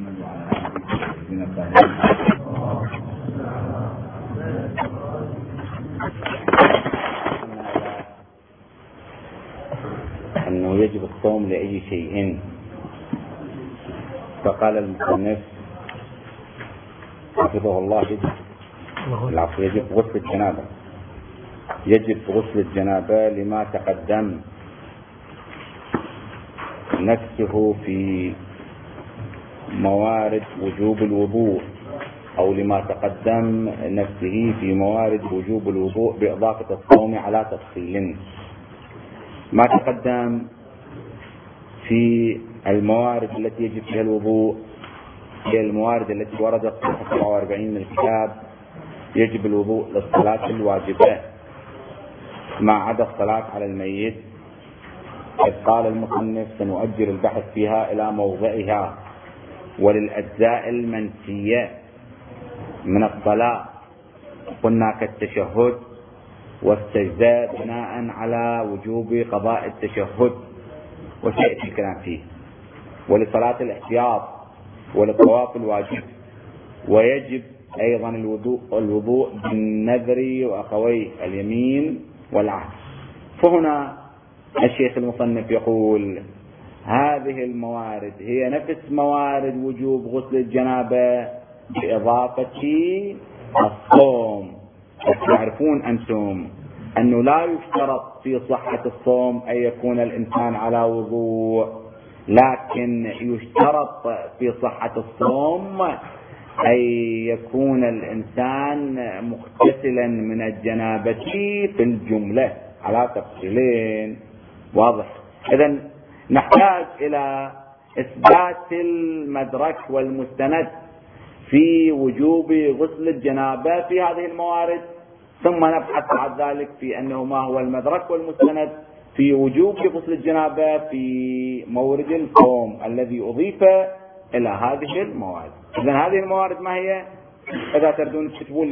محمد وعلى آله من الطاهرين. أنه يجب الصوم لأي شيء، فقال المصنف حفظه الله يجب غسل الجنابة. يجب غسل الجنابة لما تقدم نفسه في موارد وجوب الوضوء، أو لما تقدم نفسه في موارد وجوب الوضوء بإضافة الصوم على تفصيل. ما تقدم في الموارد التي يجب فيها الوضوء هي الموارد التي وردت في 47 من الكتاب. يجب الوضوء للصلاة الواجبة ما عدا الصلاة على الميت، إذ قال المصنف سنؤجل البحث فيها إلى موضعها. وللأجزاء المنسية من الصلاة قلنا كالتشهد والسجدة بناء على وجوب قضاء التشهد وسيأتي الكلام فيه، ولصلاة الاحتياط وللطواف الواجب. ويجب أيضا الوضوء بالنذر وأخويه اليمين والعهد. فهنا الشيخ المصنف يقول هذه الموارد هي نفس موارد وجوب غسل الجنابة بإضافة الصوم. تعرفون أنتم أنه لا يشترط في صحة الصوم أن يكون الإنسان على وضوء، لكن يشترط في صحة الصوم أن يكون الإنسان مغتسلا من الجنابة في الجملة على تفصيلين. واضح؟ إذن نحتاج إلى إثبات المدرك والمستند في وجوب غسل الجنابة في هذه الموارد، ثم نبحث بعد ذلك في أنه ما هو المدرك والمستند في وجوب غسل الجنابة في مورد الصوم الذي أضيف إلى هذه الموارد. إذن هذه الموارد ما هي؟ إذا تردون تكتبون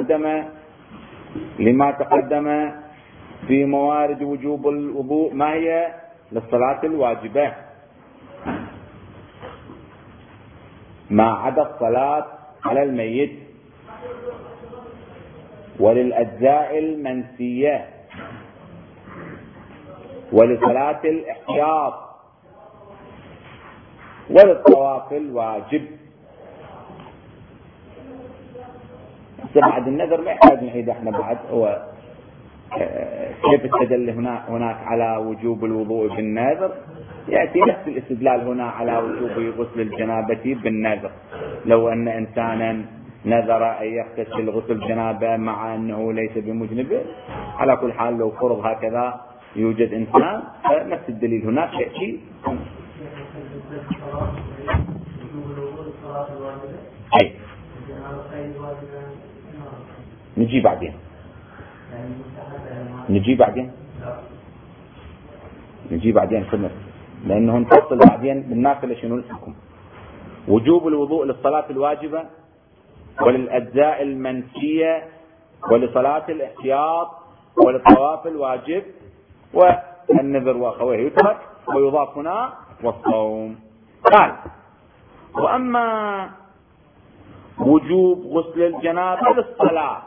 لما تقدم في موارد وجوب الوضوء ما هي؟ للصلاة الواجبة ما عدا الصلاة على الميت، وللأجزاء المنسية، ولصلاة الاحتياط، وللطواف الواجب. بعد النذر ما يحتاج نعيد احنا بعد هو كيف استدل هناك على وجوب الوضوء بالنذر، يأتي نفس الاستدلال هنا على وجوب غسل الجنابة بالنذر. لو أن إنسانا نذر أن يغتسل غسل الجنابة مع أنه ليس بمجنب، على كل حال لو فرض هكذا يوجد إنسان نفس الدليل هناك يأتي. أي نجي بعدين كنا، لأنه نفصل بعدين بالنافلة شنو الحكم. وجوب الوضوء للصلاة الواجبة وللأجزاء المنسية ولصلاة الاحتياط وللطواف الواجب، والنذر وأخويه يترك ويضاف هنا والصوم. قال وأما وجوب غسل الجنابة للصلاة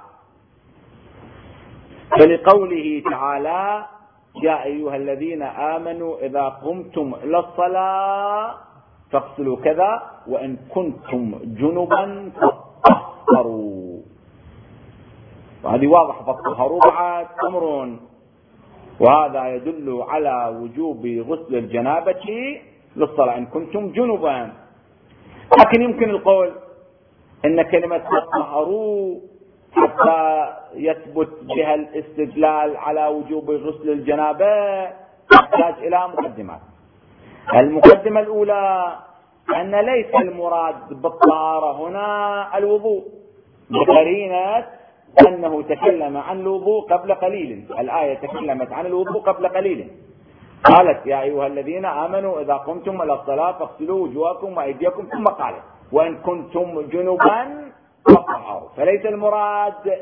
فلقوله تعالى يا أيها الذين آمنوا إذا قمتم إلى الصلاة فاغسلوا كذا وإن كنتم جنبا فاطهروا. وهذه واضحة، فاطهروا بعد أمر، وهذا يدل على وجوب غسل الجنابة للصلاة إن كنتم جنبا. لكن يمكن القول إن كلمة فاطهروا حتى يثبت بها الاستدلال على وجوب غسل الجنابة تحتاج إلى مقدمات. المقدمة الأولى أن ليس المراد بالطهارة هنا الوضوء، بقرينة أنه تكلم عن الوضوء قبل قليل. الآية تكلمت عن الوضوء قبل قليل، قالت يا أيها الذين آمنوا إذا قمتم إلى الصلاة فاغسلوا وجوهكم وأيديكم، ثم قالت وإن كنتم جنبا فاطهروا. فليس المراد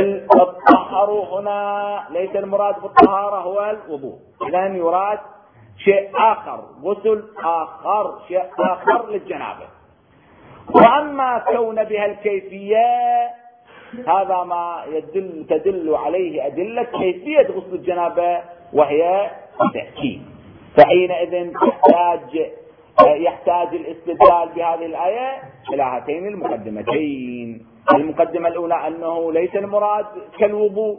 بالطهر هنا، ليس المراد بالطهارة هو الوضوء، إذن يراد شيء آخر، غسل آخر، شيء آخر للجنابة. وأما كون بها الكيفية هذا ما تدل عليه أدلة كيفية غسل الجنابة وهي تحكيم، فحينئذ يحتاج الاستدلال بهذه الآية إلى هاتين المقدمتين. المقدمة الأولى أنه ليس المراد كالوضوء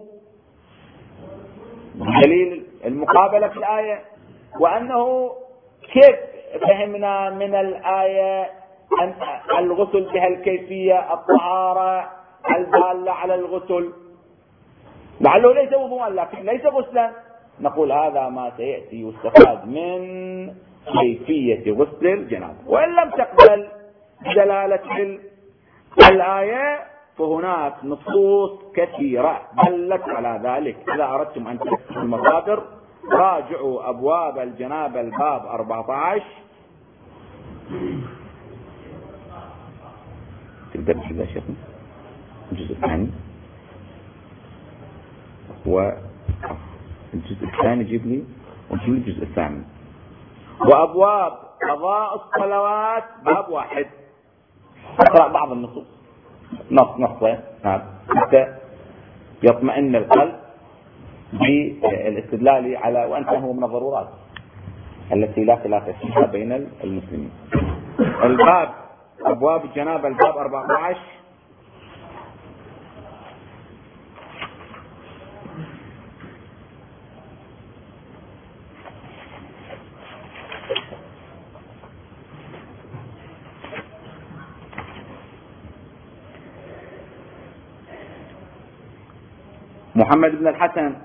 دليل المقابلة في الآية، وأنه كيف فهمنا من الآية أن الغسل بها الكيفية الطهارة الدالة على الغسل، لعله ليس وضوءا لكن ليس غسلا. نقول هذا ما سيأتي يستفاد من كيفية غسل الجنابة. وإن لم تقبل دلالة الآية فهناك نصوص كثيرة دلت على ذلك. إذا أردتم أن تكتبوا المصادر راجعوا أبواب الجنابة الباب 14. تقدر تحدث يا شيخنا الجزء الثاني، والجزء الثاني جيب لي وجيب لي الجزء الثاني. وأبواب قضاء الصلوات باب 1. اقرأ بعض النصوص نصين حتى يطمئن القلب بالاستدلال على، وأنت هو من الضرورات التي لا خلاف فيها بين المسلمين. الباب أبواب الجنابة الباب 14. محمد بن الحسن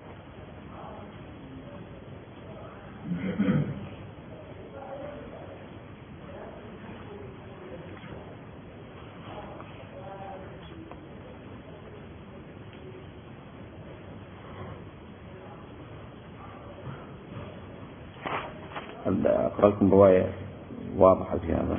أقرأ لكم رواية واضحة في هذا.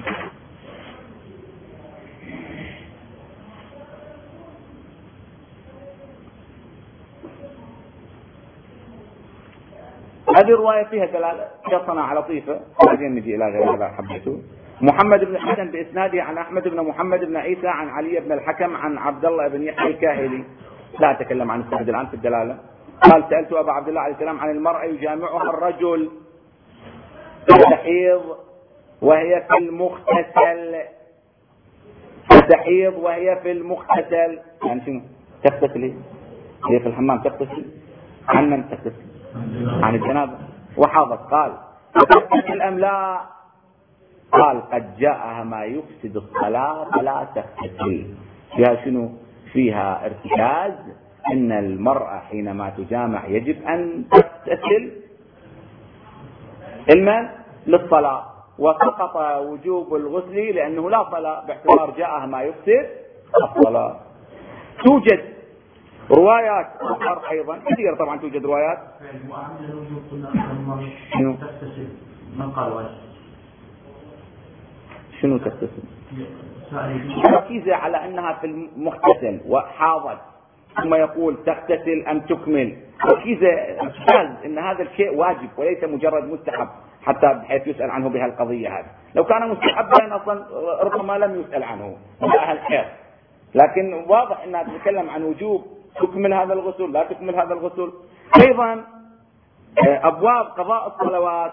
هذه الرواية فيها دلالة شطنة لطيفة، بعدين نجي إلى غير هذا حبيته. محمد بن الحسن بإسناده عن أحمد بن محمد بن عيسى عن علي بن الحكم عن عبد الله بن يحيى الكاهلي. لا أتكلم عن السند الآن في الدلالة. قال سألت أبا عبد الله عليه السلام عن المرأة يجامعها الرجل تحيض وهي في المغتسل، تحيض وهي في المغتسل، يعني شنو؟ تغتسل هي في الحمام تغتسل عن من تغتسل؟ عن الجنابة وحاضت. قال تغتسل أم لا؟ قال قد جاءها ما يفسد الصلاة فلا تغتسل. فيها شنو؟ فيها ارتكاز ان المرأة حينما تجامع يجب ان تغتسل علما للصلاة، وسقط وجوب الغسل لانه لا صلاة باعتبار جاءها ما يفسد الصلاة. توجد روايات اخرى ايضا كثير، طبعا توجد روايات. شنو تغتسل؟ ركيزة على انها في المغتسل وحاضت، ثم يقول تغتسل ام تكمل. ركيزة ان هذا الشيء واجب وليس مجرد مستحب، حتى بحيث يسأل عنه بها القضية هذه. لو كان مستحبا اصلا ربما لم يسأل عنه اهل الخير، لكن واضح انها تتكلم عن وجوب تكمل هذا الغسل لا تكمل هذا الغسل. ايضا ابواب قضاء الصلوات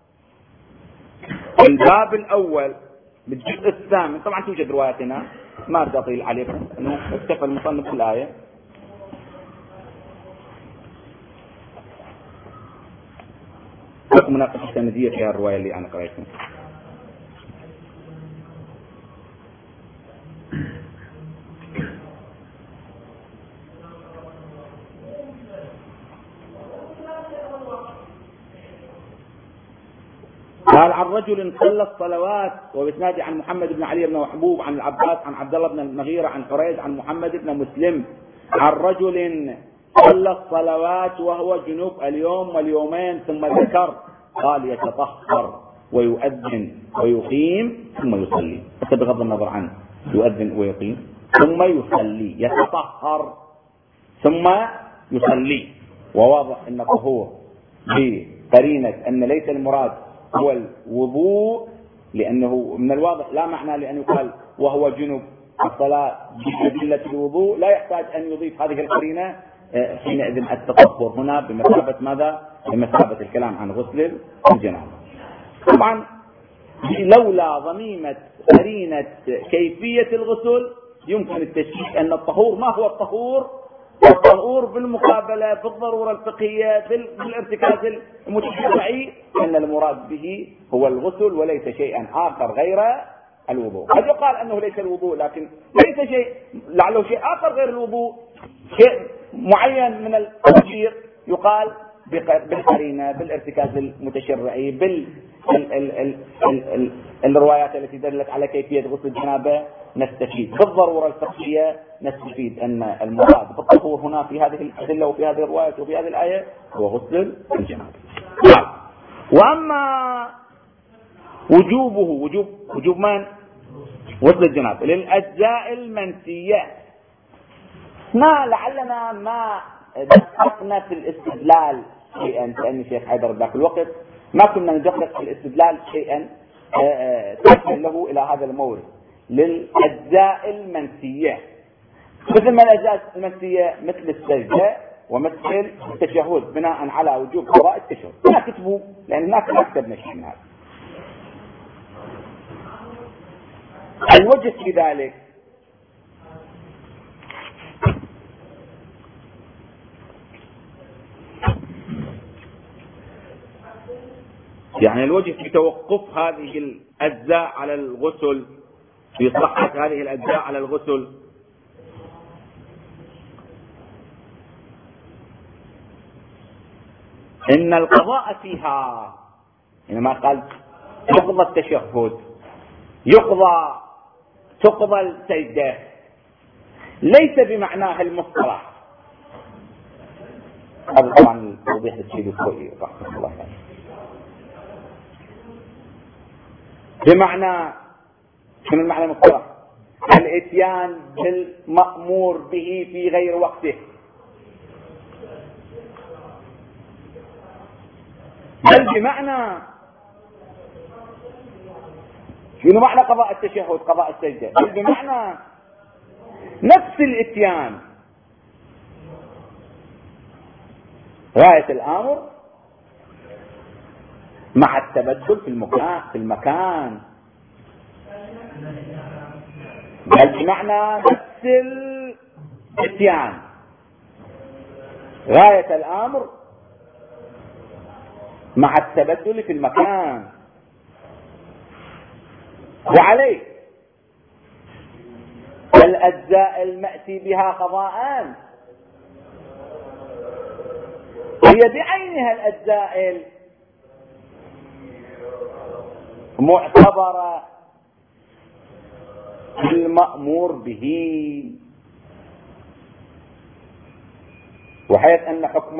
الباب الاول بالجزء الثامن، طبعا توجد رواياتنا ما تطيل عليكم انه اكتفى المصنف بالآية. لكم مناقشة سندية فيها الرواية اللي انا قرأتها. قال عن رجل صلى الصلوات، وبإسناد عن محمد بن علي بن محبوب عن العباس عن عبد الله بن المغيرة عن حريز عن محمد بن مسلم عن رجل صلى الصلوات وهو جنوب اليوم واليومين، ثم ذكر قال يتطهر ويؤذن ويقيم ثم يصلي، حتى بغض النظر عن يؤذن ويقيم ثم يصلي، يتطهر ثم يصلي. وواضح ان الطهور قرينة أن ليس المراد هو الوضوء، لأنه من الواضح لا معنى لأن يقال وهو جنب الصلاة بأدلة الوضوء، لا يحتاج أن يضيف هذه القرينة حينئذ التطهر هنا بمثابة ماذا؟ بمثابة الكلام عن غسل الجنابة. طبعا لولا ضميمة قرينة كيفية الغسل يمكن التشكيك أن الطهور ما هو الطهور؟ الطهور بالمقابلة بالضرورة الفقهية بالارتكاز المتشرعي أن المراد به هو الغسل وليس شيئا آخر غير الوضوء. قد يقال أنه ليس الوضوء، لكن ليس شيء لعله شيء آخر غير الوضوء، شيء معين من التفسير يقال بالقرينة بالارتكاز المتشرعي بالروايات التي دلت على كيفية غسل الجنابة نستفيد، بالضرورة الفقهية نستفيد أن المراد بالطهور هنا في هذه الأدلة وفي هذه الرواية وفي هذه الآية هو غسل الجنابة. وأما وجوب من؟ غسل الجنابة للأجزاء المنسية. لعلنا ما دققنا في الاستدلال شيئا، لأن شيخ حيدر ذاك الوقت ما كنا ندقق في الاستدلال شيئا تحصل له إلى هذا المورد للأجزاء المنسية. مثل ما الأجزاء المنسية مثل السجدة ومثل التشهد بناء على وجوب قراءة التشهد، لا كتبوا لأن الناس ما كتبنا شيء من هذا. الوجه في ذلك يعني الوجه في توقف هذه الأجزاء على الغسل، في صحة هذه الأجزاء على الغسل، إن القضاء فيها إنما قال يقضى التشهد تقضى السجدة ليس بمعناه المصطلح. هذا طبعا توضيح السيد الخوئي رحمه الله تعالى. بمعنى شنو المعنى المصطلح؟ الاتيان بالمأمور به في غير وقته، بل بمعنى شنو معنى قضاء التشهد قضاء السجدة؟ بل بمعنى نفس الاتيان، غاية الأمر مع التبدل في المكان، بل بمعنى نفس الاتيان، غاية الأمر مع التبدل في المكان. وعليه الأجزاء المأتي بها قضاءان هي بعينها الأجزاء المعتبرة المأمور به، وحيث أن حكم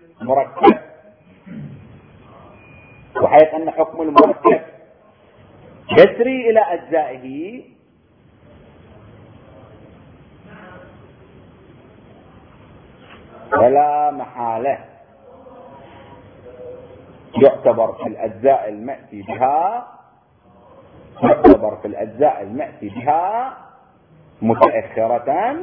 المركب يسري إلى أجزائه، ولا محالة يعتبر في الأجزاء المأتي بها متأخرة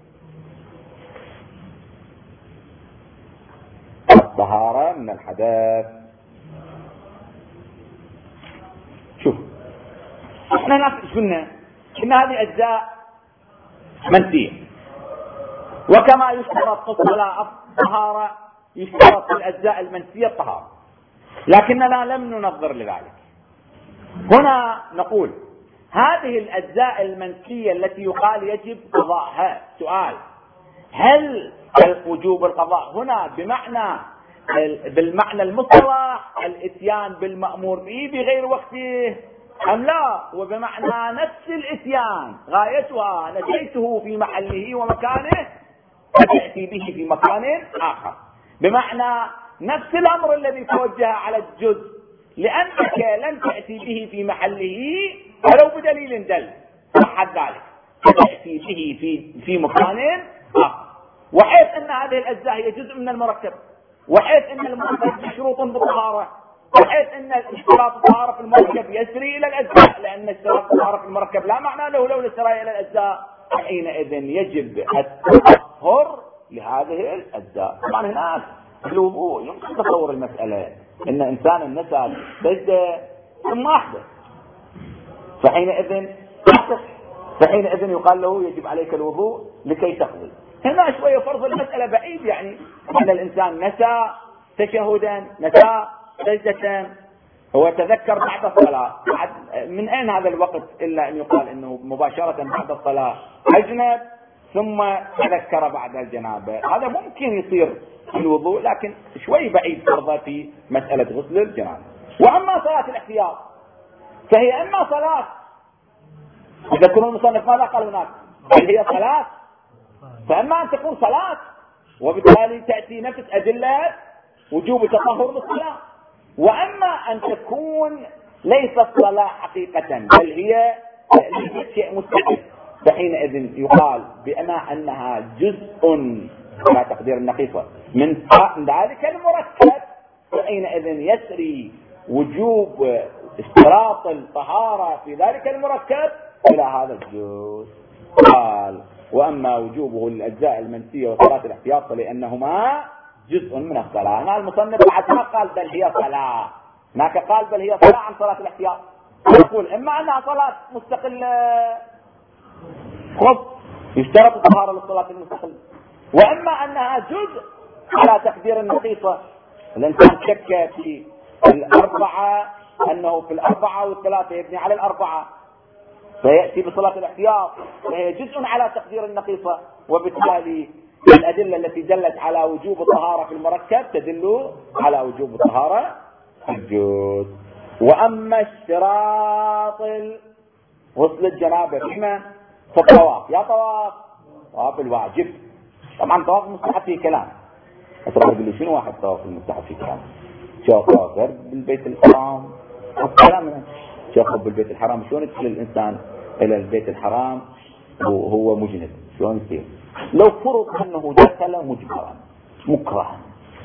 الطهارة من الحدث. شوف احنا ناس قلنا ان هذه اجزاء منسية، وكما يشترط في الصلاة الطهارة يشترط في الاجزاء المنسية الطهارة، لكننا لم ننظر لذلك. هنا نقول هذه الاجزاء المنسية التي يقال يجب قضاءها، سؤال هل وجوب القضاء هنا بالمعنى المصطلح الاتيان بالمأمور به بغير وقته، أم لا وبمعنى نفس الاتيان غايتها نسيته في محله ومكانه فتأتي به في مكان آخر، بمعنى نفس الأمر الذي توجه على الجزء لأنك لن تأتي به في محله ولو بدليل دل صحت ذلك، فتأتي به في مكان آخر. وحيث أن هذه الأجزاء هي جزء من المركب وحيث أن المركب بشروط بالطهارة، وحيث أن اشتراط الطهارة في المركب يسري إلى الأجزاء، لأن اشتراط الطهارة في المركب لا معنى له لو السراية إلى الأجزاء، حينئذ يجب التطهر لهذه الأجزاء. طبعا هناك في الوضوء يمكن تصور المسألة أن إنسان نسى سجدة ثم أحدث، فحينئذ يقال له يجب عليك الوضوء لكي تقضي. هنا شوية فرض المسألة بعيد، يعني أن الإنسان نسى تشهدا، نسى سجدة، هو تذكر بعد الصلاة، من أين هذا الوقت إلا أن يقال أنه مباشرة بعد الصلاة أجنب ثم تذكر بعد الجنابة. هذا ممكن يصير في الوضوء، لكن شوي بعيد فرضه في مسألة غسل الجنابة. وأما صلاة الاحتياط فهي إما صلاة، يذكرون المصنف ماذا قال هناك؟ هل هي صلاة؟ فإما أن تكون صلاة وبالتالي تأتي نفس أدلة وجوب تطهر للصلاة، وأما أن تكون ليست صلاة حقيقة بل هي شيء مستقل، فحينئذ يقال بما أنها جزء على تقدير النقيصة من ذلك المركب، فحينئذ يسري وجوب اشتراط الطهارة في ذلك المركب إلى هذا الجزء. قال وأما وجوبه للأجزاء المنسية وصلاة الاحتياط فلأنهما جزء من الصلاة. هنا المصنف بعد ما قال بل هي صلاة، هناك قال بل هي صلاة عن صلاة الاحتياط، يقول إما أنها صلاة مستقلة خب يشترط الطهارة للصلاة المستقلة، وإما أنها جزء على تقدير النقيصة. الإنسان شك في الأربعة أنه في الأربعة والثلاثة يبني على الأربعة فيأتي بصلاة الاحتياط، فهي جزء على تقدير النقيصة، وبالتالي الأدلة التي دلت على وجوب الطهارة في المركب تدل على وجوب الطهارة في الجزء. وأما اشتراط غسل الجنابة فيما في الطواف، يا طواف الواجب، طبعا طواف المستحب فيه كلام، أترى يقول لي شنو واحد طواف المستحب فيه كلام؟ شو طواف بالبيت الحرام الكلام، شوفوا بالبيت الحرام شلون يدخل الإنسان إلى البيت الحرام وهو مجند، شلون يصير؟ لو فرض أنه دخل مجبرا مكرها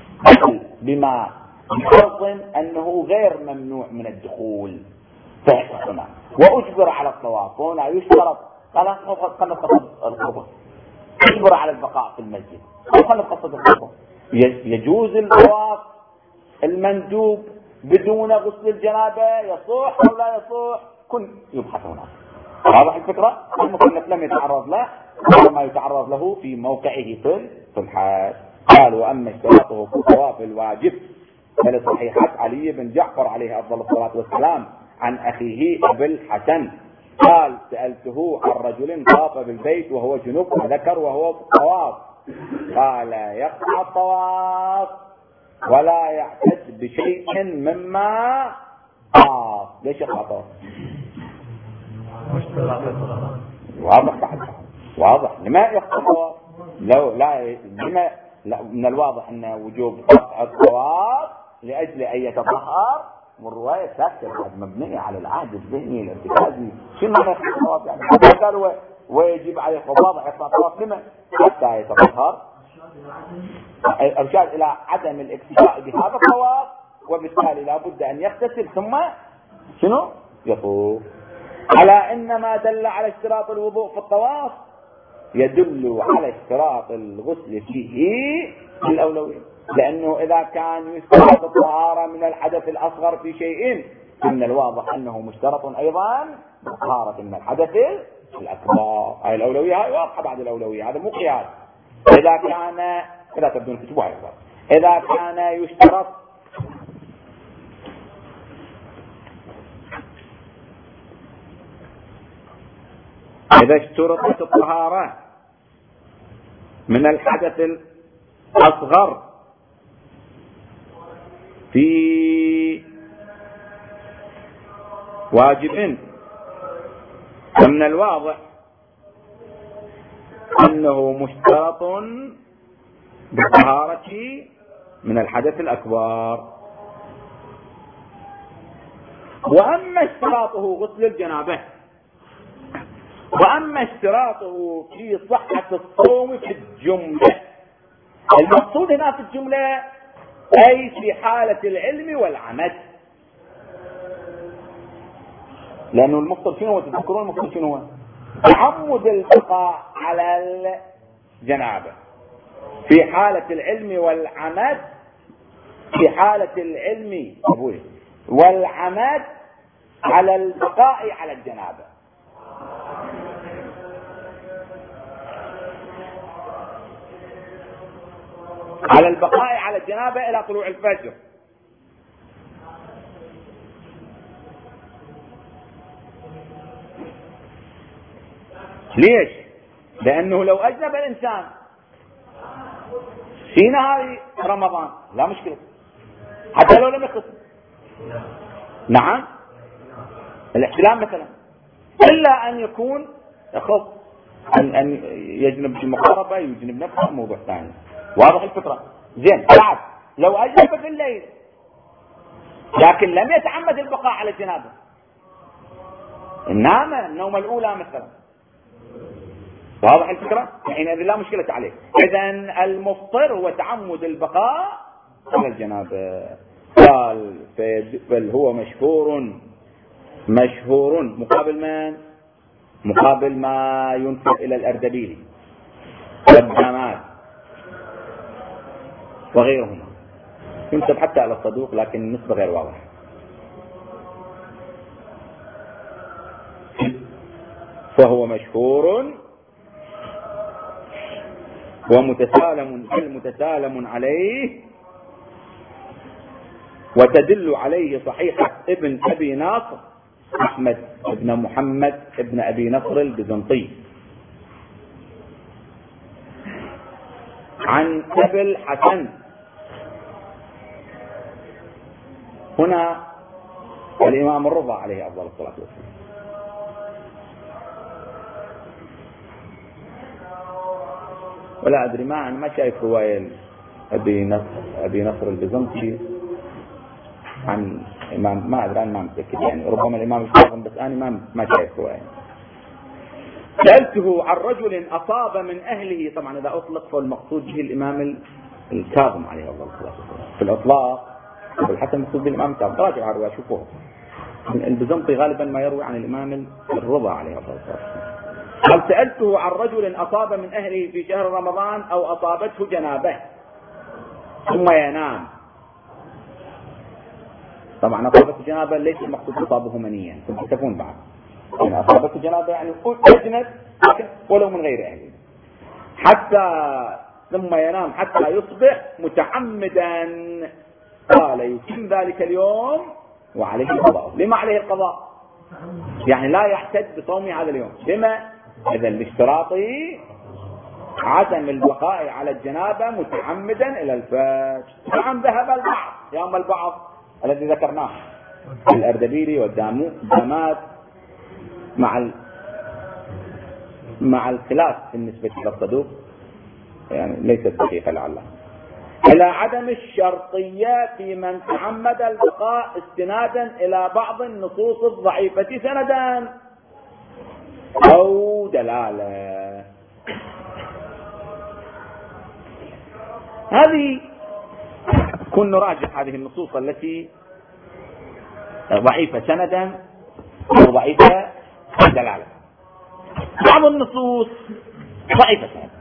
بما يفضل أنه غير ممنوع من الدخول فهنا وأجبر على الطواف، هنا يشترط خلنا نقصد الخطبة، يجبر على البقاء في المسجد، خلنا نقصد الخطبة، يجوز الطواف المندوب بدون غسل الجنابة، يصح أو لا يصح، كن يبحث هناك. واضح الفكرة؟ المصنف لم يتعرض له وما يتعرض له في موقعه في الحج. قال وأما اشتراطه في الطواف الواجب فلصحيحة علي بن جعفر عليه أفضل الصلاة والسلام عن أخيه أبي الحسن قال سألته عن رجل طاف بالبيت وهو جنوب وذكر وهو في الطواف، قال يقطع الطواف ولا يعتد بشيء مما طاف. ليش يقطع الطواف؟ واضح بعد، واضح لما يقطع الطواف؟ لو لا من الواضح ان وجوب قطع الطواف لاجل ان يتطهر، والروايه ساكته مبنيه على العهد الذهني الارتكازي. شنو معنى يقطع الطواف؟ يعني قالوا ويجب عليه واضح يقطع الطواف لما؟ حتى يتطهر، ارشاد الى عدم الاكتفاء بهذا الطواف، وبالتالي لا بد ان يغتسل ثم شنو يطوف. على ان ما دل على اشتراط الوضوء في الطواف يدل على اشتراط الغسل فيه بالاولويه، لانه اذا كان يشترط الطهاره من الحدث الاصغر في شيء من الواضح انه مشترط ايضا بالطهاره من الحدث الاكبر. هاي الاولويه هاي واضحه بعد الاولويه، هذا مو قياس. اذا كان لا تبدون كتبوا على الأخبار. إذا كان يشترط إذا اشترطت الطهارة من الحدث الأصغر في واجب فمن الواضح أنه مشترط بالطهارة من الحدث الأكبر. وأما اشتراطه غسل الجنابة، وأما اشتراطه في صحة الصوم في الجملة، المقصود هنا في الجملة أي في حالة العلم والعمد. لأنه المفطر شنو هو؟ تذكرون المفطر شنو هو؟ تعمد البقاء على الجنابة في حالة العلم والعمد. في حالة العلم والعمد على البقاء على الجنابة. على البقاء على الجنابة إلى طلوع الفجر. ليش؟ لأنه لو أجنب الإنسان في نهار رمضان لا مشكلة، حتى لو لم يخص. نعم، الاحتلام مثلا، إلا أن يكون يخص أن يجنب في المقاربة، يجنب نفسه، موضوع ثاني. واضح الفكرة؟ زين. بعد لو أجنب في الليل لكن لم يتعمد البقاء على الجنابة، نام النوم الأولى مثلا، واضح الفكرة؟ حينئذ لا مشكلة عليه. إذن المفطر هو تعمد البقاء على الجنابة. قال بل هو مشهور مقابل من؟ مقابل ما ينسب إلى الأردبيلي والدامات وغيرهما، ينسب حتى على الصدوق لكن النسبة غير واضحة. فهو مشهور ومتسالم عليه، وتدل عليه صحيحة ابن أبي ناصر أحمد ابن محمد ابن أبي نصر البيزنطي عن أبي الحسن. هنا الإمام الرضا عليه أفضل الصلاة والسلام. ولا أدري، ما شايف رواية أبي نصر البيزنطي عن إمام، ما أدري، أنا ما متأكد يعني، ربما الإمام الكاظم، بس أنا ما شايف رواية. سألته عن رجل أصاب من أهله، طبعا إذا أطلق فالمقصود به الإمام الكاظم عليه أفضل الصلاة والسلام، في الإطلاق بالحسن المقصود به الإمام الكاظم. راجعوا على الرواية شوفوها. البيزنطي غالبا ما يروي عن الإمام الرضا عليه أفضل الصلاة والسلام. قال سألته عن رجل أصاب من أهله في شهر رمضان أو أصابته جنابه ثم ينام. طبعا أصابته جنابه ليس المقصود أصابه منيا، ثم تكون بعد يعني أصابته جنابه يعني أجنب لكن ولو من غير أهله، ثم ينام حتى يصبح متعمدا. قال يتم ذلك اليوم وعليه القضاء. لما عليه القضاء؟ يعني لا يحتج بصوم هذا اليوم. لما؟ إذا الاشتراط عدم البقاء على الجنابة متعمدا إلى الفجر. نعم ذهب البعض، يوم البعض الذي ذكرناه الأردبيلي والدامات مع الخلاف بالنسبة إلى الصدوق، يعني ليست دقيقة لعله، إلى عدم الشرطية في من تعمد البقاء استنادا إلى بعض النصوص الضعيفة سندا أو دلالة. هذه كن نراجع هذه النصوص التي ضعيفة سندا أو ضعيفة دلالة. بعض النصوص ضعيفة سندا،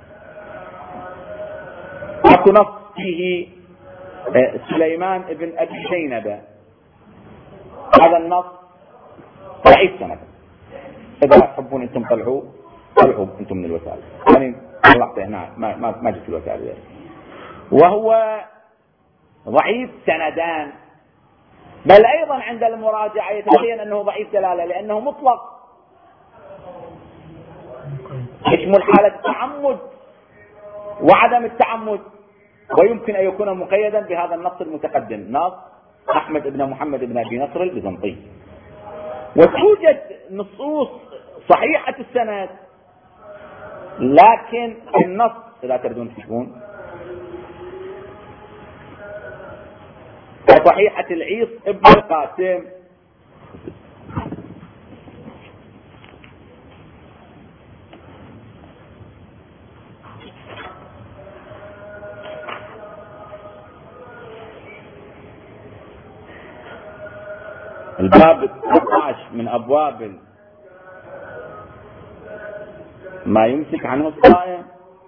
وكنص فيه سليمان ابن أبي زينب، هذا النص ضعيف سندا. إذا تحبون أنتم طلعوا أنتم من الوسائل، يعني طلعت هنا ما جبت الوسائل ذلك. وهو ضعيف سندان، بل أيضا عند المراجعة يتبين أنه ضعيف دلالة، لأنه مطلق يشمل حالة التعمد وعدم التعمد، ويمكن أن يكون مقيدا بهذا النص المتقدم، نص أحمد بن محمد بن أبي نصر البيزنطي. وتوجد نصوص صحيحة السند لكن النص لا تردون تشوفون صحيحة العيص ابن القاسم الباب 13 من أبواب ما يمسك عنه الصائم.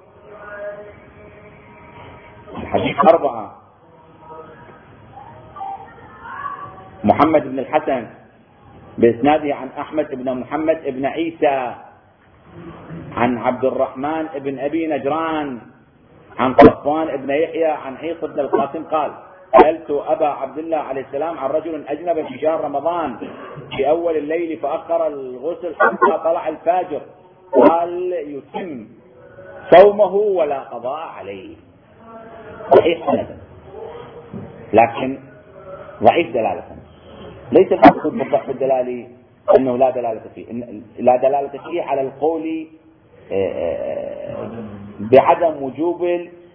الحديث 4 محمد بن الحسن بإسناده عن أحمد بن محمد بن عيسى عن عبد الرحمن بن أبي نجران عن صفوان بن يحيى عن عيسى بن القاسم قال سألت أبا عبد الله عليه السلام عن رجل أجنب في شهر رمضان في أول الليل فأخر الغسل حتى طلع الفجر، قال يتم صومه ولا قضاء عليه. صحيح سندا لكن ضعيف دلالة. ليس المقصود بالضعف الدلالي أنه لا دلالة فيه، لا دلالة فيه على القول بعدم وجوب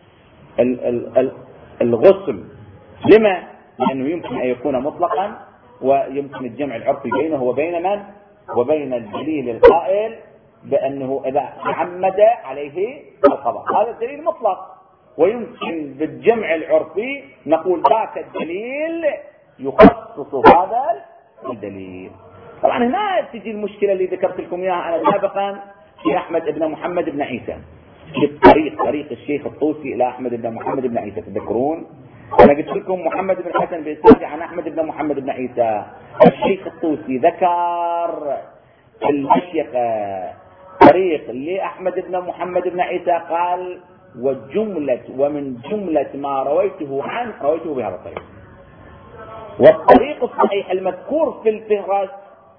الغسل. لما؟ لأنه يمكن أن يكون مطلقا ويمكن الجمع العرفي بينه وبين من؟ وبين الدليل القائل بأنه إذا تعمد عليه القضاء، هذا الدليل مطلق. ويمكن بالجمع العرفي نقول ذاك الدليل يخصص هذا الدليل. طبعا هنا تجي المشكلة اللي ذكرت لكم إياها أنا سابقا في أحمد بن محمد بن عيسى، في طريق الشيخ الطوسي إلى أحمد بن محمد بن عيسى. تذكرون أنا قلت لكم محمد بن الحسن بإسناده عن أحمد بن محمد بن عيسى. الشيخ الطوسي ذكر المشيخة طريق لأحمد بن محمد بن عيسى، قال ومن جملة ما رويته بهذا الطريق. والطريق الصحيح المذكور في الفهرس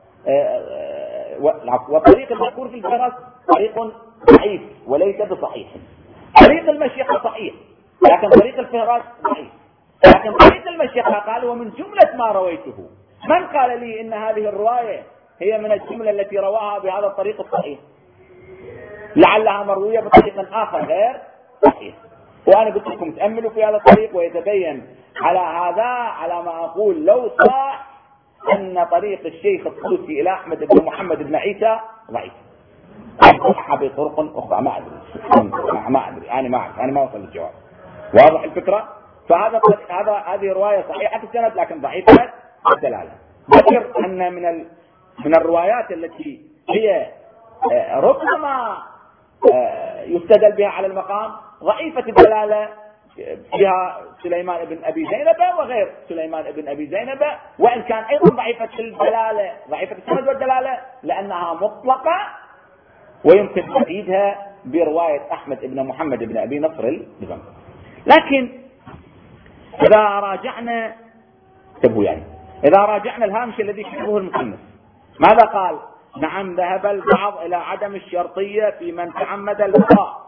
والطريق المذكور في الفهرس طريق ضعيف وليس بصحيح. طريق المشيخة صحيح لكن طريق الفهرس ضعيف. لكن طريق المشيخة قال ومن جملة ما رويته. من قال لي إن هذه الرواية هي من الجملة التي رواها بهذا الطريق الصحيح؟ لعلها مروية بطريق آخر غير صحيح. وأنا قلت لكم تأملوا في هذا الطريق ويتبين على هذا على ما أقول لو صح أن طريق الشيخ الطوسي إلى أحمد بن محمد بن عيسى ضعيف. صح بطرق أخرى ما أدري أنا ما أعرف، أنا ما وصل للجواب. واضح الفكرة؟ هذه رواية صحيحة السند لكن ضعيفة الدلالة. ذكر أن من الروايات التي هي ربما يستدل بها على المقام ضعيفة الدلالة فيها سليمان بن أبي زينب وغير سليمان بن أبي زينب، وإن كان أيضا ضعيفة الدلالة ضعيفة السند والدلالة لأنها مطلقة ويمكن تأييدها برواية أحمد بن محمد بن أبي نصر البزنطي. لكن إذا راجعنا إذا راجعنا الهامش الذي شرحه المصنف ماذا قال؟ نعم ذهب البعض إلى عدم الشرطية في من تعمد الخطأ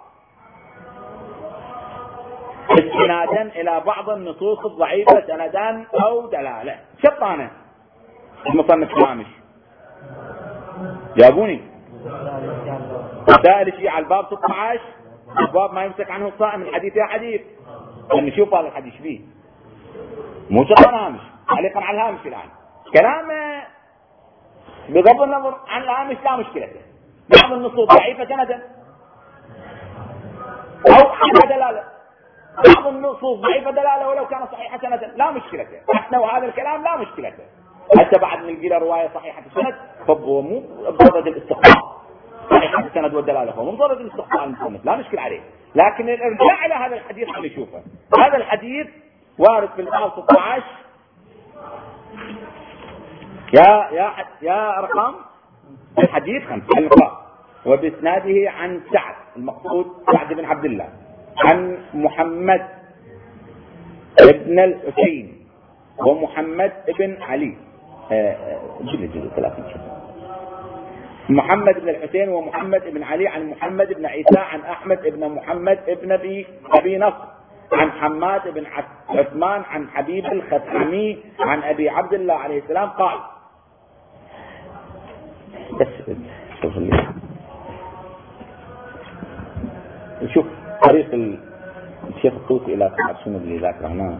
استنادا إلى بعض النصوص الضعيفة سندا أو دلالة. شطانة المصنف الهامش جابوني سائل شيء على الباب 16 الباب ما يمسك عنه الصائم الحديث يا حديث. نشوف هذا الحديث فيه مو شطان هامش تعليقا على الهامش. الآن كلامه بغض النظر عن الهامش لا مشكلة، بعض النصوص ضعيفة سندا أو على دلالة، بعض النصوص ضعيفة دلالة ولو كان صحيحة سندا لا مشكلة. احنا وهذا الكلام لا مشكلة حتى بعد نلقي له رواية صحيحة السند فهو مو بضرد الاستقطاع صحيحة السند والدلالة، فهو مو بضرد الاستقطاع المصنف لا مشكلة عليه. لكن الارجاع إلى هذا الحديث اللي نشوفه هذا الحديث وارد في الباب 16 يا أرقام الحديث 5 وبإسناده عن سعد المقصود سعد بن عبد الله عن محمد بن الحسين ومحمد بن علي محمد بن الحسين ومحمد بن علي عن محمد بن عيسى عن أحمد بن محمد بن أبي نصر عن حماد بن عثمان عن حبيب الخثعمي عن أبي عبد الله عليه السلام قال شوف طريق الشيخ الطوسي إلى شنو اللي ذاكره هنا.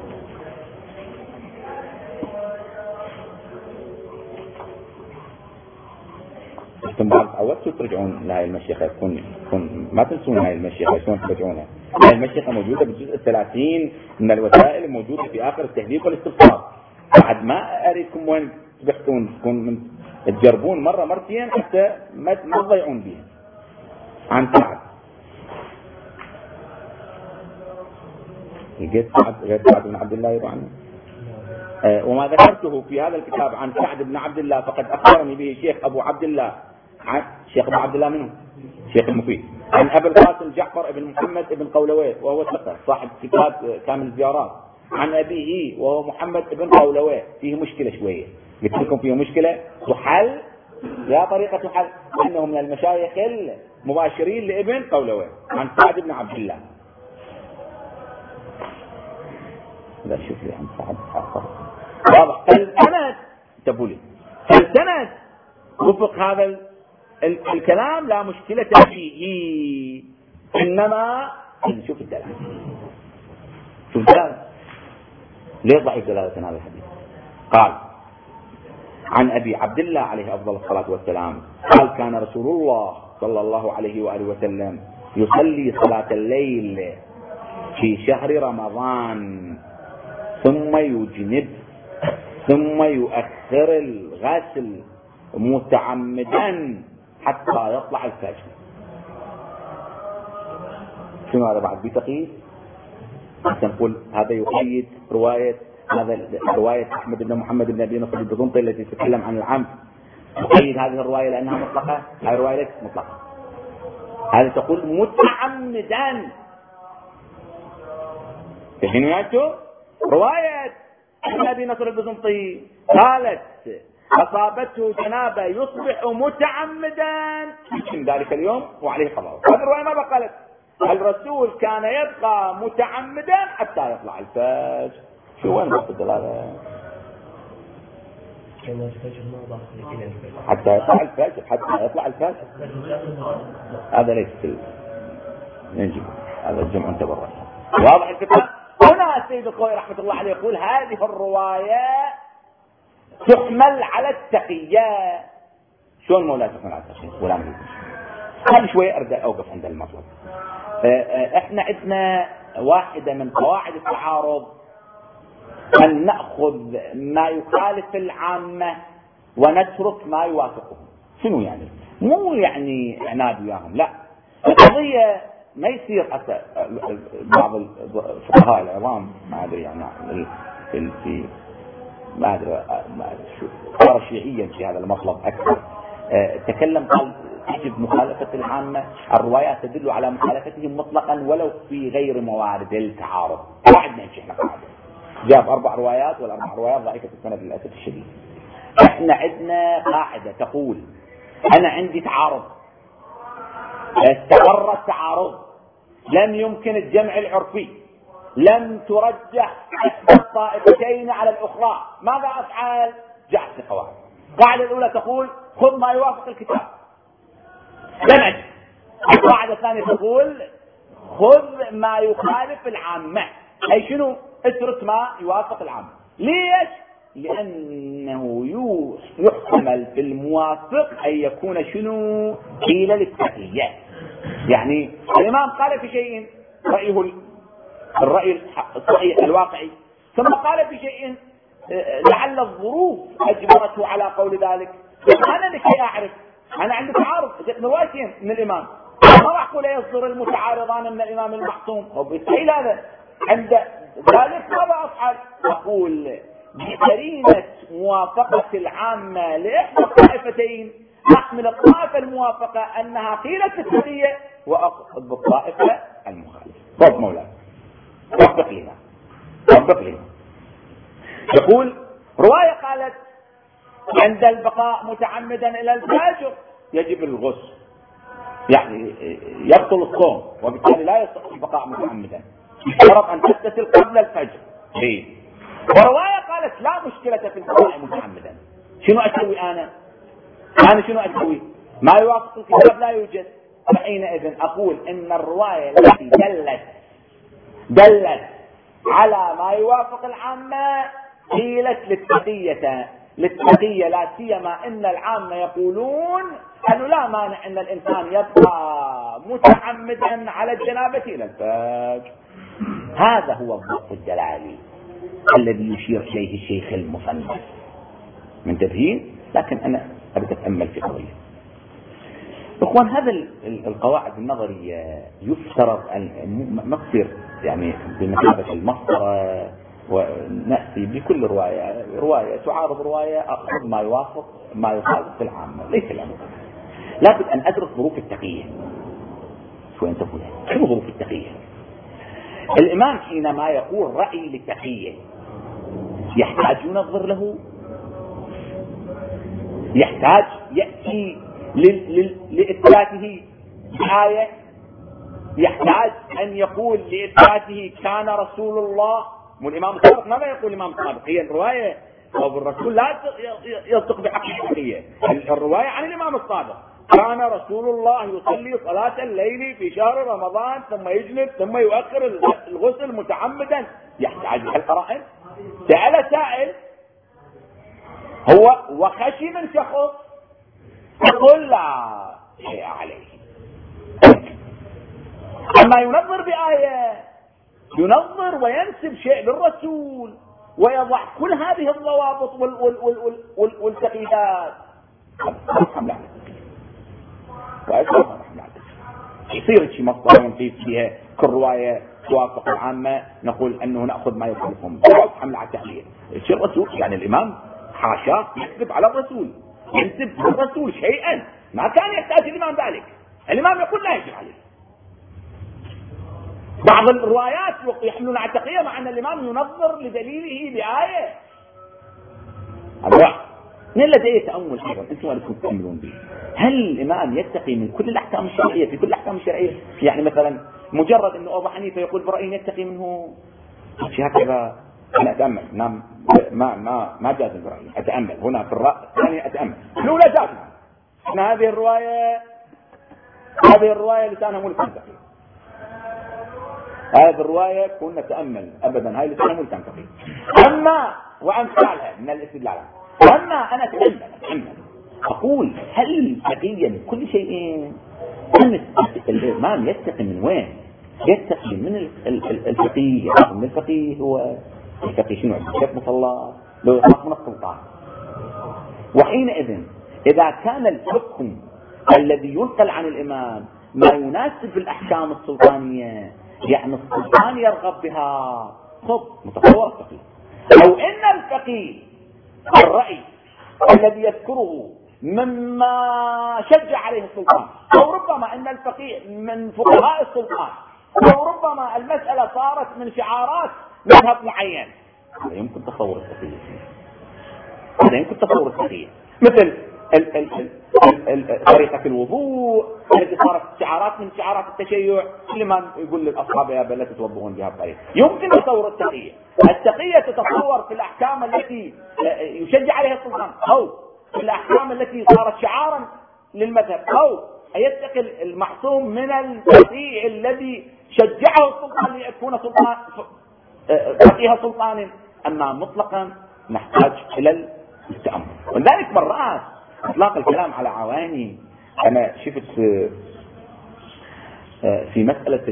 انتم بعد عودتوا ترجعون لهاي المشيخة تكون ما تنسون هاي المشيخة شلون ترجعونها. هاي المشيخة موجودة بالجزء 30 من الوسائل موجودة في آخر التهذيب والاستفسار. بعد ما أريدكم وين تبحثون تجربون مرة مرتين حتى ما تضيعون بها. عن سعد لقيت سعد غير سعد بن عبد الله يروى عنه. وما ذكرته في هذا الكتاب عن سعد بن عبد الله فقد أخبرني به شيخ أبو عبد الله. شيخ أبو عبد الله منه شيخ المفيد. عن أبي القاسم جعفر بن محمد بن قولويه وهو ثقة صاحب كتاب كامل الزيارات. عن أبيه وهو محمد بن قولويه. فيه مشكلة شوية، قلت لكم فيه مشكلة تحل يا طريقة تحل، أنه من المشايخ المباشرين لابن قولويه. عن سعد بن عبد الله. لا شوف لي عن سعد واضح. فالسند تبولي فالسند وفق هذا الكلام لا مشكلة فيه، إنما شوف الدلالة. شوف الدلالة ليه ضعيف دلالة هذا الحديث. قال عن أبي عبد الله عليه أفضل الصلاة والسلام قال كان رسول الله صلى الله عليه وآله وسلم يصلي صلاة الليل في شهر رمضان ثم يجنب ثم يؤخر الغسل متعمدا حتى يطلع الفجر. شنو هذا بعد بتقييد؟ نقول هذا يقيد رواية أحمد بن محمد بن أبي نصر البزنطي التي تتكلم عن العمد. يقيد هذه الرواية لأنها مطلقة، هذه الرواية ليست مطلقة. هذه تقول متعمدا. فهمتوا؟ رواية ابن أبي نصر البزنطي قالت أصابته جنابة يصبح متعمدا من ذلك اليوم وعليه قضاء. هذه الرواية ماذا قالت؟ الرسول كان يبقى متعمدا حتى يطلع الفجر. شو وين وقت الدلالة؟ حتى يطلع الفجر، حتى يطلع الفجر. هذا ليس نجم، هذا الجمع تبرع. واضح الكتاب؟ هنا السيد الخوئي رحمة الله عليه يقول هذه الرواية تحمل على التقية. شو المولى تحمل على التقية؟ ولا مريد هذا شوية أرجع أوقف عند المطلب. احنا عندنا واحدة من قواعد التعارض أن نأخذ ما يخالف العامة ونترك ما يوافقه. شنو يعني؟ مو يعني عناد وياهم، لا. القضية ما يصير حتى بعض الفقهاء العظام ما أدري يعني في ما أدري شو صار شيعيا في هذا المطلب أكثر. تكلم قال يجب مخالفة العامة، الروايات تدل على مخالفتهم مطلقا ولو في غير موارد التعارض. قاعدنا احنا قاعدة جاب 4 روايات والأربع روايات ضعيفة السند للأسف الشديد. احنا عندنا قاعدة تقول أنا عندي تعارض، استقر التعارض، لم يمكن الجمع العرفي، لم ترجح إحدى الطائفتين على الأخرى، ماذا أفعل؟ جعلت قواعد. القاعدة الأولى تقول خذ ما يوافق الكتاب، جمع. القاعدة الثانية تقول خذ ما يخالف العامة، أي شنو؟ اترك ما يوافق العامة. ليش؟ لأنه يحتمل في الموافق أن يكون شنو؟ حيلة للتقية. يعني الإمام قال في شيء رأيه الرأي الصحيح الواقعي، ثم قال في شيء لعل الظروف أجبرته على قول ذلك. أنا لكي أعرف أنا عندي تعارض جئت روايتين من الإمام، ما راح أقول يصدر المتعارضان من الإمام المحسوم أو بالسعيل هذا. عند ذلك ماذا أفعل؟ أقول بقرينة موافقة العامة لإحدى الطائفتين أحمل الطائفة الموافقة أنها قيلة التقية وأخذ بالطائفة المخالفة. طب مولاي وفق لنا وفق لنا. يقول رواية قالت عند البقاء متعمدا إلى الفجر يجب الغسل، يعني يبطل الصوم وبالتالي لا يصح البقاء متعمدا، يشترط أن تغتسل قبل الفجر. ورواية قالت لا مشكلة في البقاء متعمدا. شنو أسوي أنا شنو أسوي؟ ما يوافق الكتاب لا يوجد. فحينئذ أقول إن الرواية التي دلت على ما يوافق العامة قيلت للتقية لا سيما إن العامة يقولون أنه لا مانع أن الإنسان يبقى متعمدا على الجنابة إلى الفجر. هذا هو الضبط الدلالي الذي يشير إليه الشيخ المصنف. من تبيين، لكن أنا أبدأ أتأمل في قضية. إخوان، هذا القواعد النظرية يفترض أن ما تصير يعني بمثابة المسطرة ونأتي بكل رواية تعارض رواية أخذ ما يوافق ما يخالف في العامة، ليس الأمر. لابد أن أدرس ظروف التقية. شو أنت تقول؟ شنو ظروف التقية؟ الإمام حينما يقول رأي للتقية يحتاج ينظر له، يحتاج يأتي لإثباته بآية، يحتاج أن يقول لإثباته كان رسول الله. والإمام الصادق ماذا يقول الإمام الصادق؟ هي الرواية أو الرسول لا يصدق بحق الحقيقية، الرواية عن الإمام الصادق كان رسول الله يصلي صلاة الليل في شهر رمضان ثم يجنب ثم يؤخر الغسل متعمدا. يحتاج القرائن. سأل سائل هو وخشي من شخص يقول لا شيء عليه. أما ينظر بآية، ينظر وينسب شيء للرسول ويضع كل هذه الضوابط والتقييدات، يصير شيء مصدر ونقيس فيها كل رواية توافق العامة نقول أنه نأخذ ما يخالفهم حمل على التحليل. الشيء الرسول يعني الإمام حاشاه يكذب على الرسول، ينسب للرسول شيئا ما كان يحتاج الإمام ذلك. الإمام يقول لا يجب عليه. بعض الروايات يحملون على التقية مع أن الإمام ينظر لدليله بآية. من لديه تأمل أيضا أنتم ولكم تأملون به، هل الإمام يتقي من كل الأحكام الشرعية في كل الأحكام الشرعية؟ يعني مثلا مجرد أنه أبو حنيفة يقول برأيه يتقي منه هكذا أنا أتأمل، ما جاز برأيي، أتأمل هنا في الرأي الثاني أتأمل الأولى جاز. أنا هذه الرواية لسانها ملكا تقي، هذه الرواية كنا نتأمل أبدا، هاي لسانها ملكا تقي. أما وأمثالها من الاستدلال، أما أنا أتأمل أقول هل تقيا من كل شيء؟ الإمام يتقي من وين؟ يتقي من الفقيه. من الفقيه هو الفقيه شنو؟ الشيخ مصلى لو يخاف من السلطان. وحينئذ إذا كان الحكم الذي ينقل عن الإمام ما يناسب الأحكام السلطانية، يعني السلطان يرغب بها، خب متصور الفقيه. أو إن الفقيه الرأي الذي يذكره مما شجع عليه السلطان، أو ربما أن الفقيه من فقهاء السلطان، أو ربما المسألة صارت من شعارات مذهب معين، هذا يمكن تصور الفقيه. هذا يمكن تصور الفقيه مثل طريقة الوضوء التي صارت شعارات من شعارات التشيع، الإمام يقول للأصحاب يا بل لا تتوضؤون بها الطريقة. يمكن تصور التقية. التقية تتصور في الأحكام التي يشجع عليها السلطان، أو في الأحكام التي صارت شعارا للمذهب، أو يتقي المحصوم من الفقيه الذي شجعه السلطان ليكون سلطان فقيه سلطان. أما مطلقا نحتاج إلى التأمل. ولذلك مرات اطلاق الكلام على عواني، انا شفت في مسألة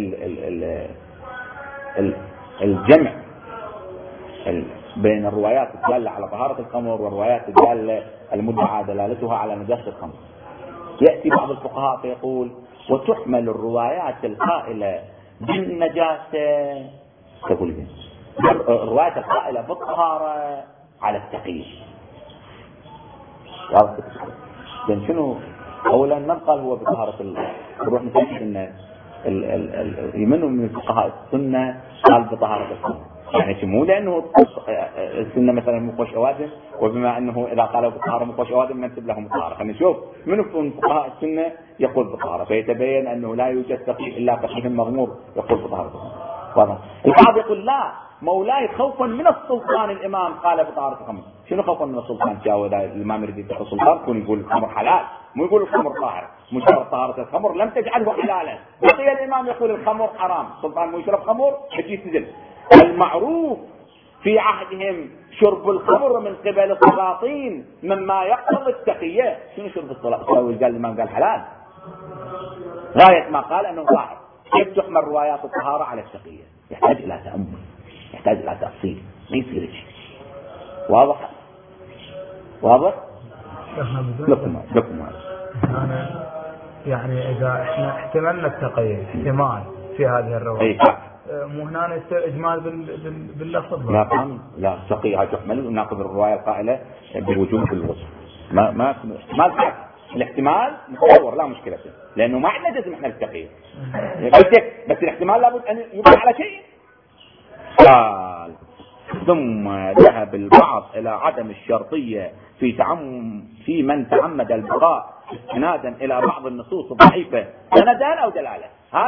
الجمع بين الروايات الدالة على طهارة الخمر والروايات الدالة المدعى دلالتها على نجاسة الخمر. يأتي بعض الفقهاء فيقول وتحمل الروايات القائلة بالنجاسة، تقول الروايات القائلة بالطهارة على التقييد. لأن شنو أولا من قال هو بطهارة نروح نتأكد أن يمنوا من فقهاء السنة قال بطهارة الخمر، يعني مو لأنه السنة مثلا مخوش أوادم، وبما أنه إذا قالوا بطهارة مخوش أوادم ننسب لهم بطهارة. خلينا نشوف من فقهاء السنة يقول بطهارة، فيتبين أنه لا يوجد فقيه إلا فقيه مغمور يقول بطهارة الخمر. البعض يقول لا مولاي خوفا من السلطان الإمام قال بطهارة الخمر. شنو خوفا من السلطان؟ جاء إذا الإمام يريد يفتح السلطان يكون يقول الخمر حلال، مو يقول الخمر طاهر. مجرد طهارة الخمر لم تجعله حلالا، بقي الإمام يقول الخمر حرام، السلطان مو يشرب خمر يجي سجن. المعروف في عهدهم شرب الخمر من قبل السلاطين مما يقتضي التقية. شنو شرب السلاطين؟ قال الإمام قال حلال، غاية ما قال أنه طاهر. كيف تحمل روايات الطهارة على التقية؟ يحتاج إلى تأمل، يحتاج إلى تفصيل، ما يصير شيء واضح. واضح؟ لكم يعني إذا إحنا احتملنا التقييد احتمال في هذه الرواية مو هنا يصير إجمال باللفظ؟ لا تقيها تحمل وناخذ الرواية القائلة بالوجوب بالوصف ما احتمال الاحتمال متصور لا مشكلة فيه لأنه ما عندنا جزم احنا بالتقييد بس الاحتمال لابد أن يبقى على شيء. قال ثم ذهب البعض إلى عدم الشرطية في من تعمد البقاء استنادا إلى بعض النصوص الضعيفة سندان أو دلالة.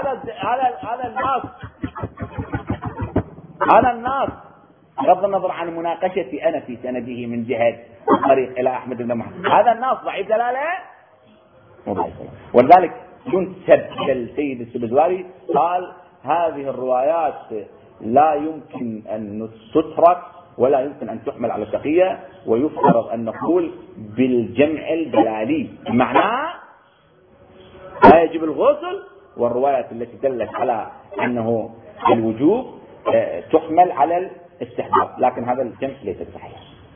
هذا الناس بغض النظر عن مناقشتي أنا في سنده من جهة الطريق إلى أحمد بن محمد هذا الناس ضعيف دلالة مو ضعيف. ولذلك ينسب للسيد السبزواري قال هذه الروايات لا يمكن أن تترك ولا يمكن أن تحمل على التقية ويفترض أن نقول بالجمع الدلالي معناه لا يجب الغسل والروايات التي دلت على أنه الوجوب تحمل على الاستحباب لكن هذا الجمع ليس صحيح.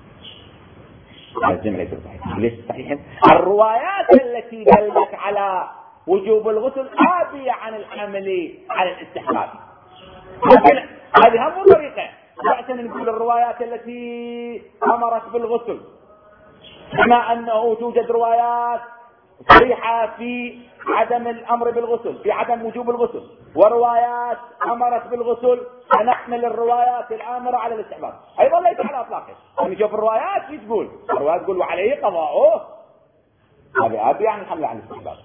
ليس صحيح. الروايات التي دلت على وجوب الغسل عابية عن الحمل على الاستحباب. هذه هم طريقة عشان نقول الروايات التي أمرت بالغسل بما أنه توجد روايات صريحة في عدم الأمر بالغسل في عدم وجوب الغسل وروايات أمرت بالغسل فنحمل الروايات الآمرة على الاستحباب أيضا ليس على أطلاقه. نشوف الروايات في تقول الروايات تقول وعليه قضاؤه هذا أبي يعني الحمل على الاستحباب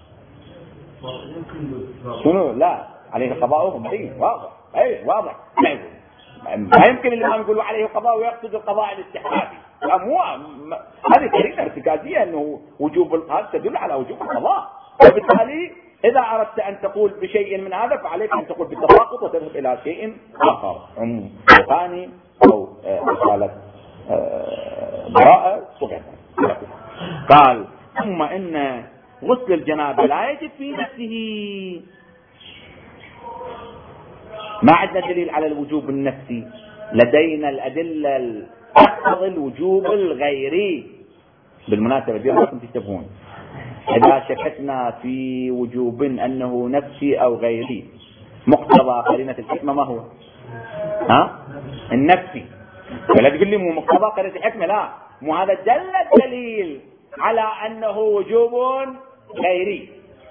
شنو لا عليه قضاؤه واضح واضح ما يمكن الإمام يقول عليه قضاء ويقصد القضاء الاستحبابي هذه طريقة ارتكازية أنه وجوب هذا تدل على وجوب القضاء وبالتالي إذا أردت أن تقول بشيء من هذا فعليك أن تقول بالتساقط وتذهب إلى شيء آخر عموم ثاني أو رسالة براءة وغيرها. قال ثم إن غسل الجنابة لا يجب في نفسه ما عندنا دليل على الوجوب النفسي لدينا الأدلة تقتضي الوجوب الغيري. بالمناسبة اليوم تشوفون إذا شككنا في وجوب أنه نفسي أو غيري مقتضى قرينة الحكمة ما هو؟ النفسي. ولا تقول لي مو مقتضى قرينة الحكمة لا مو هذا دل الدليل على أنه وجوب غيري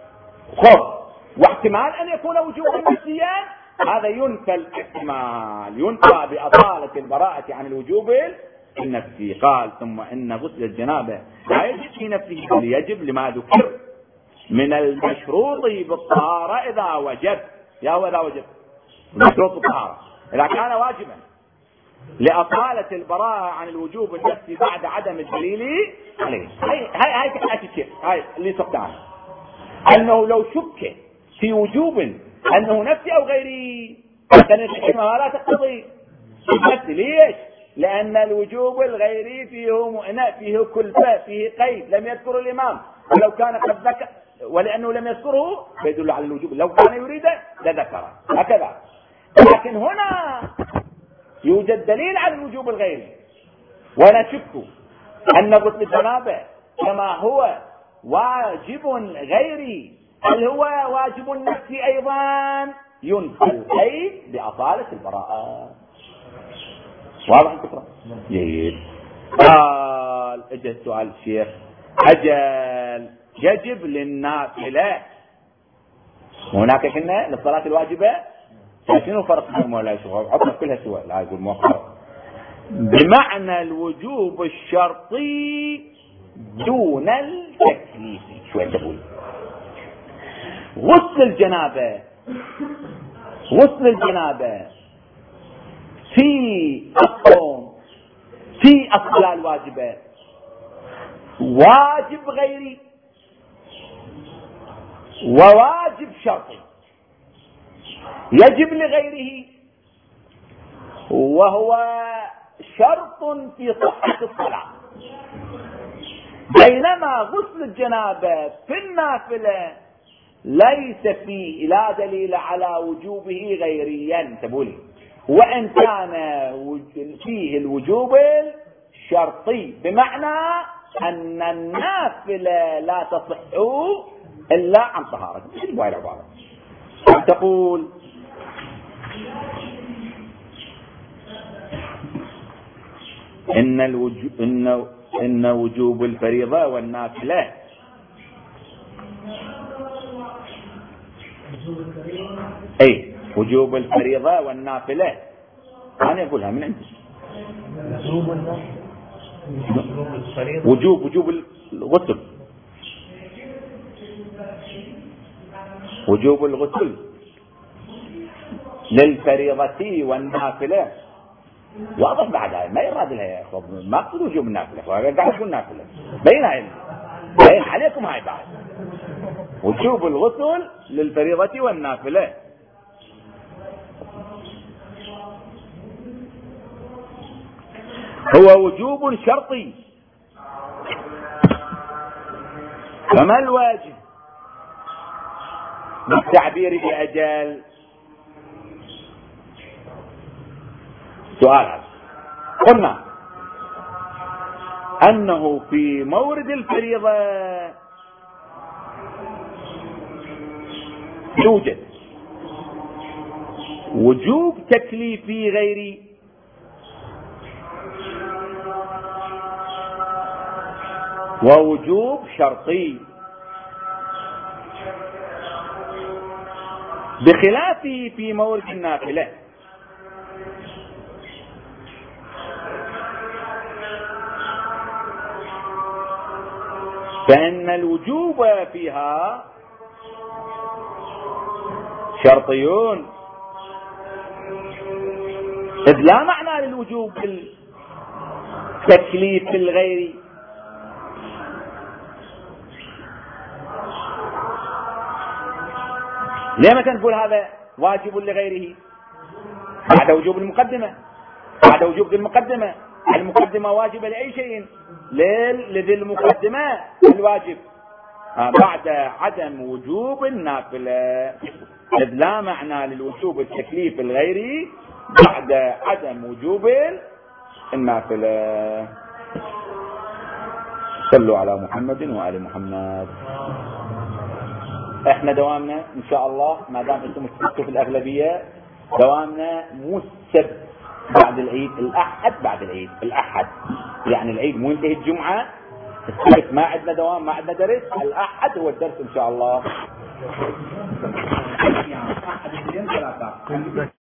واحتمال أن يكون وجوبا نفسيا هذا ينفى الاحتمال ينفى بأصالة البراءة عن الوجوب النفسي. قال ثم إن غسل الجنابة لا يجب في نفسه بل يجب لما ذكر من المشروط بالطهارة إذا وجب إذا وجب المشروط بالطهارة إذا كان واجبا لأصالة البراءة عن الوجوب النفسي بعد عدم الدليل عليه. هاي اللي سقطان أنه لو شك في وجوب أنه نفسي أو غيري فإن الحكمة لا تقتضي النفسي. ليش؟ لأن الوجوب الغيري فيه كلفة فيه قيد لم يذكر الإمام ولو كان قد ذكر ولأنه لم يذكره فيدل على الوجوب لو كان يريده لذكره هكذا. لكن هنا يوجد دليل على الوجوب الغيري ونشك أن غسل الجنابة كما هو واجب غيري هل هو واجب نفسي أيضا ينفى القيد بأصالة البراءة. واضح الفكرة؟ جيد. قال اجل سؤال الشيخ أجل يجب للنافلة هناك كنا للصلاة الواجبة شنو فرق بينهم ولا يشوفوا عطنا كلها سواء لا يقول موقع بمعنى الوجوب الشرطي دون التكليفي. شو تقول غسل الجنابة في الصوم في الصلاة الواجبة واجب غيري وواجب شرطي يجب لغيره وهو شرط في صحة الصلاة بينما غسل الجنابة في النافلة ليس فيه لا دليل على وجوبه غيريا تقولي وإن كان فيه الوجوب الشرطي بمعنى أن النافلة لا تصح إلا عن طهارة. ايش هاي العبارة؟ تقول إن وجوب الفريضة والنافلة أي وجوب الفريضة والنافلة. أنا أقولها من عندي. وجوب الغسل. وجوب الغسل للفريضة والنافلة واضح بعد هاي ما يراد لها يا اخوان ما اقصد وجوب النافلة قاعد اقول نافلة بين عليكم هاي بعد وجوب الغسل للفريضة والنافلة. هو وجوب شرطي. فما الواجب بالتعبير بأجل؟ سؤال هذا. قلنا أنه في مورد الفريضة يوجد وجوب تكليفي غيري ووجوب شرطي، بخلافه في مورد النافلة. فإن الوجوب فيها شرطيون، إذ لا معنى للوجوب بالتكليف الغيري. ليه ما تقول هذا واجب لغيره بعد وجوب المقدمة؟ بعد وجوب المقدمة، المقدمة واجبة لأي شيء، لذي المقدمة الواجب بعد عدم وجوب النافلة، إذ لا معنى للوجوب التكليف الغيري بعد عدم وجوب النافلة. صلوا على محمد وآل محمد. احنا دوامنا ان شاء الله ما دام انتم تفكروا في الاغلبيه دوامنا مو السبت بعد العيد، الاحد بعد العيد. الاحد يعني العيد مو ينتهي الجمعه، السبت ما عندنا دوام ما عندنا درس، الاحد هو الدرس ان شاء الله. احد اثنين ثلاثه